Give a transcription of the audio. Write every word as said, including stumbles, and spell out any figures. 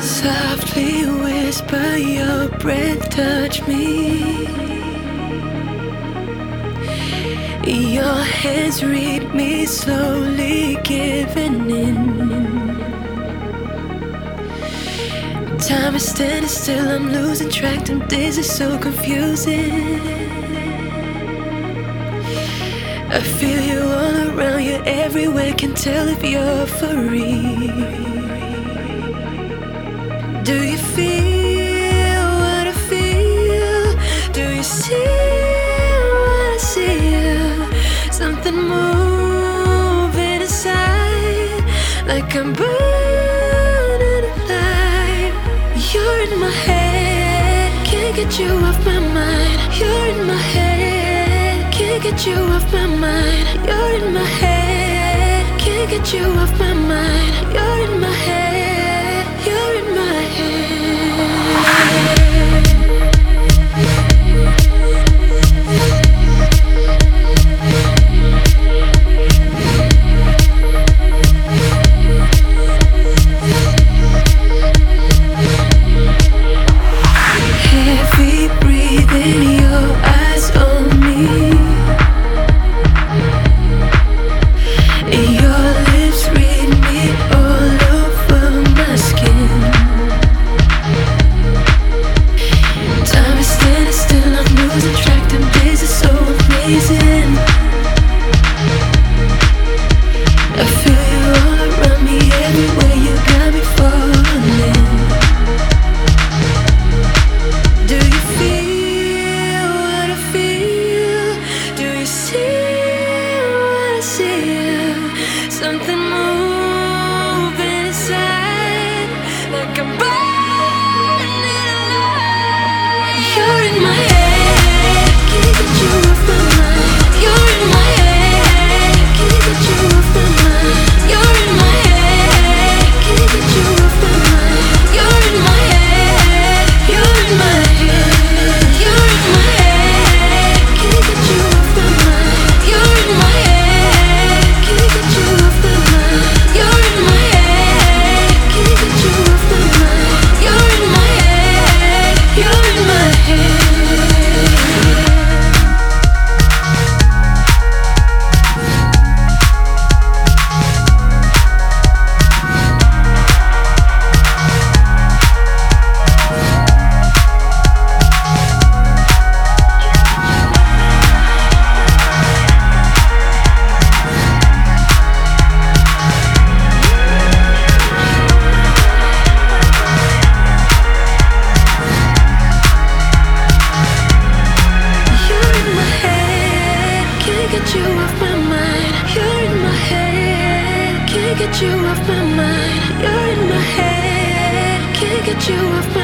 Softly whisper, your breath touch me. Your hands read me, slowly giving in. Time is standing still, I'm losing track. Them days are so confusing. I feel you all around, you everywhere. Can tell if you're for real. Do you feel what I feel? Do you see what I see? Something moving inside, like I'm burning alive. You're in my head, can't get you off my mind. You're in my head, can't get you off my mind. You're in my head, can't get you off my mind. You're in my head, you're in my heavy breathing, your eyes on me. Your lips read me all over my skin. Time is standing still, I'm losing track. Them days are so amazing. I feel you all around me, everywhere. You got me falling. Do you feel what I feel? Do you see what I see? Something moving inside, like I'm burning alive. You're in my head, can't get you off my mind. You're in my head, can't get you off my mind. You're in my head, can't get you off my mind. You're in my head, you're in my head, you're in my head, can't get you off my mind. You're in my head, can't get you off my mind. You're in my head, can't get you off my mind. You're in my head, you're in my head. You're in my head, can't get you off my mind. You're in my head, can't get you off my mind. You're in my head, can't get you off my